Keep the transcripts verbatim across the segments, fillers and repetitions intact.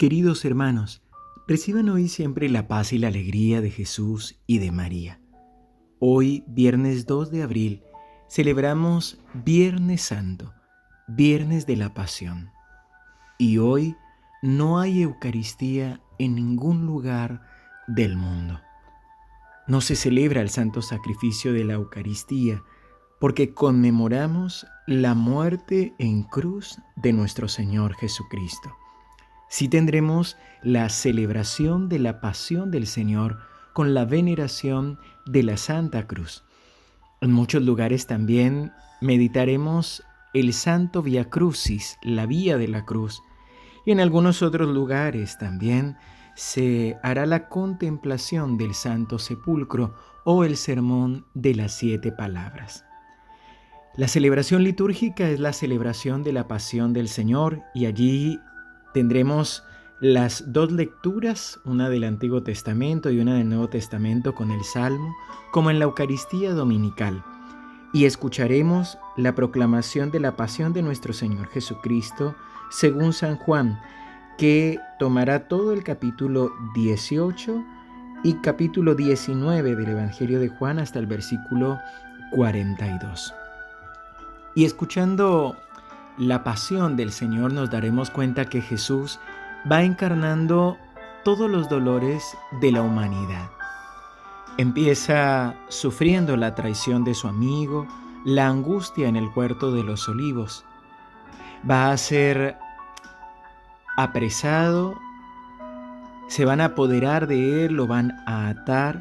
Queridos hermanos, reciban hoy siempre la paz y la alegría de Jesús y de María. Hoy, viernes dos de abril, celebramos Viernes Santo, Viernes de la Pasión. Y hoy no hay Eucaristía en ningún lugar del mundo. No se celebra el santo sacrificio de la Eucaristía porque conmemoramos la muerte en cruz de nuestro Señor Jesucristo. Sí tendremos la celebración de la pasión del Señor con la veneración de la Santa Cruz. En muchos lugares también meditaremos el Santo Vía Crucis, la Vía de la Cruz. Y en algunos otros lugares también se hará la contemplación del Santo Sepulcro o el Sermón de las Siete Palabras. La celebración litúrgica es la celebración de la pasión del Señor y allí tendremos las dos lecturas, una del Antiguo Testamento y una del Nuevo Testamento con el Salmo, como en la Eucaristía dominical. Y escucharemos la proclamación de la pasión de nuestro Señor Jesucristo según San Juan, que tomará todo el capítulo dieciocho y capítulo diecinueve del Evangelio de Juan hasta el versículo cuarenta y dos. Y escuchando la pasión del Señor nos daremos cuenta que Jesús va encarnando todos los dolores de la humanidad. Empieza sufriendo la traición de su amigo, la angustia en el huerto de los olivos. Va a ser apresado, se van a apoderar de él, lo van a atar,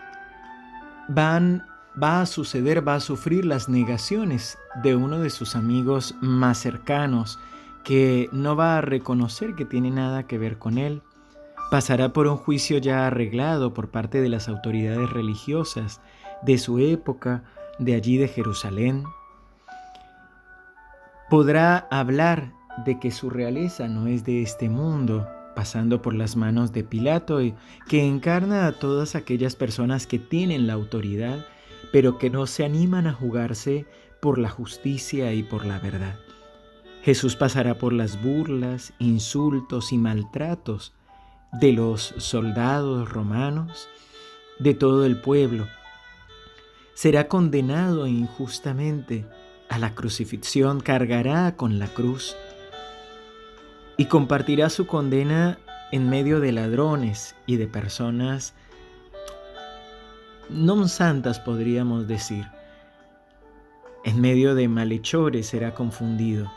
van va a suceder, va a sufrir las negaciones de uno de sus amigos más cercanos, que no va a reconocer que tiene nada que ver con él. Pasará por un juicio ya arreglado por parte de las autoridades religiosas de su época, de allí de Jerusalén. Podrá hablar de que su realeza no es de este mundo, pasando por las manos de Pilato, que encarna a todas aquellas personas que tienen la autoridad, pero que no se animan a jugarse por la justicia y por la verdad. Jesús pasará por las burlas, insultos y maltratos de los soldados romanos, de todo el pueblo. Será condenado injustamente a la crucifixión, cargará con la cruz y compartirá su condena en medio de ladrones y de personas no santas, podríamos decir. En medio de malhechores será confundido.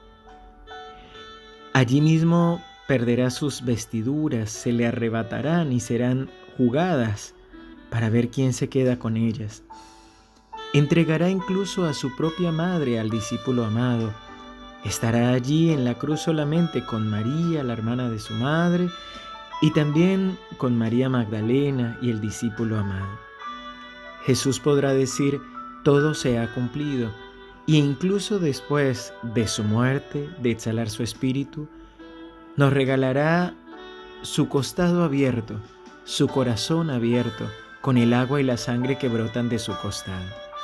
Allí mismo perderá sus vestiduras, se le arrebatarán y serán jugadas para ver quién se queda con ellas. Entregará incluso a su propia madre al discípulo amado. Estará allí en la cruz solamente con María, la hermana de su madre, y también con María Magdalena y el discípulo amado. Jesús podrá decir, todo se ha cumplido, y incluso después de su muerte, de exhalar su espíritu, nos regalará su costado abierto, su corazón abierto, con el agua y la sangre que brotan de su costado.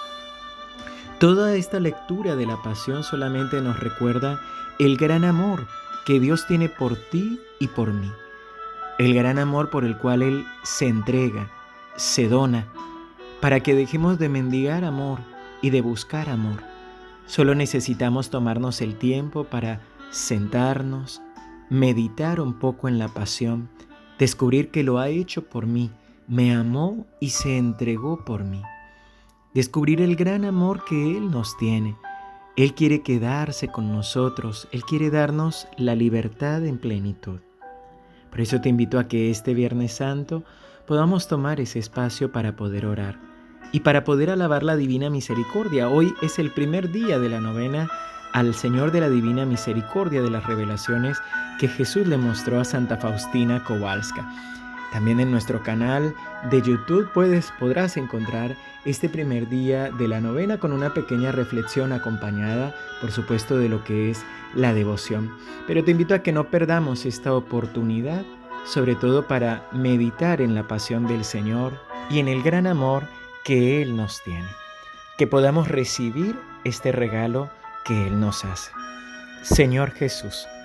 Toda esta lectura de la pasión solamente nos recuerda el gran amor que Dios tiene por ti y por mí, el gran amor por el cual Él se entrega, se dona, para que dejemos de mendigar amor y de buscar amor. Solo necesitamos tomarnos el tiempo para sentarnos, meditar un poco en la pasión, descubrir que lo ha hecho por mí, me amó y se entregó por mí. Descubrir el gran amor que Él nos tiene. Él quiere quedarse con nosotros, Él quiere darnos la libertad en plenitud. Por eso te invito a que este Viernes Santo podamos tomar ese espacio para poder orar y para poder alabar la Divina Misericordia. Hoy es el primer día de la novena al Señor de la Divina Misericordia, de las revelaciones que Jesús le mostró a Santa Faustina Kowalska. También en nuestro canal de YouTube puedes, podrás encontrar este primer día de la novena con una pequeña reflexión acompañada, por supuesto, de lo que es la devoción. Pero te invito a que no perdamos esta oportunidad, sobre todo para meditar en la pasión del Señor y en el gran amor que Él nos tiene. Que podamos recibir este regalo que Él nos hace. Señor Jesús,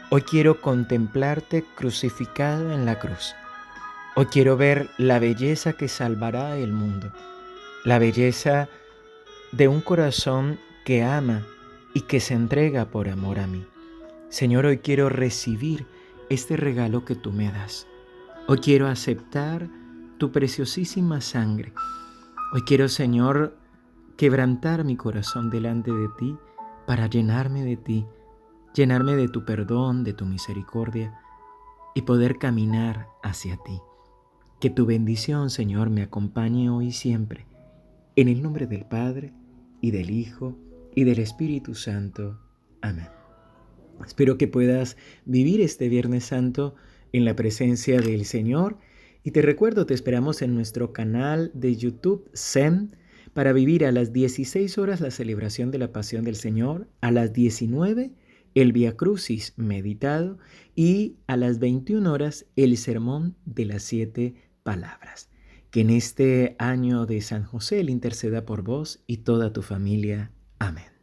Hoy quiero contemplarte crucificado en la cruz. Hoy quiero ver la belleza que salvará el mundo, la belleza de un corazón que ama y que se entrega por amor a mí. Señor, hoy quiero recibir este regalo que tú me das. Hoy quiero aceptar tu preciosísima sangre. Hoy quiero, Señor, quebrantar mi corazón delante de ti para llenarme de ti, llenarme de tu perdón, de tu misericordia y poder caminar hacia ti. Que tu bendición, Señor, me acompañe hoy y siempre. En el nombre del Padre, y del Hijo, y del Espíritu Santo. Amén. Espero que puedas vivir este Viernes Santo en la presencia del Señor. Y te recuerdo, te esperamos en nuestro canal de YouTube S E M para vivir a las dieciséis horas la celebración de la Pasión del Señor, a las diecinueve el Vía Crucis meditado y a las veintiuna horas el Sermón de las Siete Palabras. Que en este año de San José Él interceda por vos y toda tu familia. Amén.